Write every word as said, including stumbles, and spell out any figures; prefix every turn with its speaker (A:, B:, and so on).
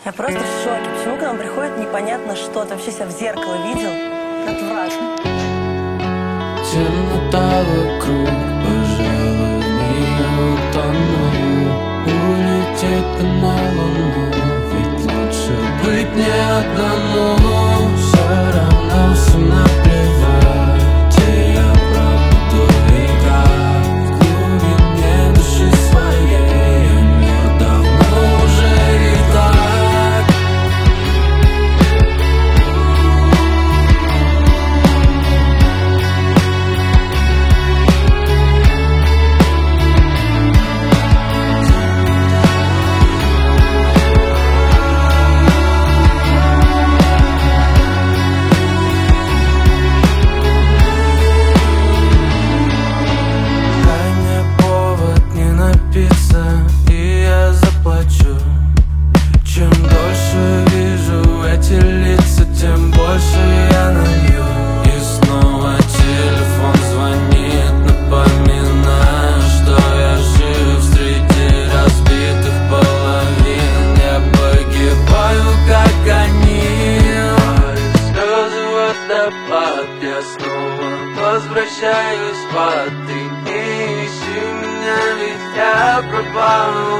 A: Я просто в шоке. Почему к нам приходит непонятно что? Ты вообще себя в зеркало видел? Отвратно.
B: Темнота вокруг, пожалуй, в нее утону. Улететь бы на луну, ведь лучше быть не одному. Все равно всем наплевать, и я пропаду и как в глубине души своей. А мир давно уже и так. И я заплачу. Чем дольше вижу эти лица, тем больше я налью. И снова телефон звонит, напоминая, что я жив среди разбитых половин. Я погибаю, как они. Слезы водопад, я снова возвращаюсь в ад. Ты не ищи меня, ведь я пропал.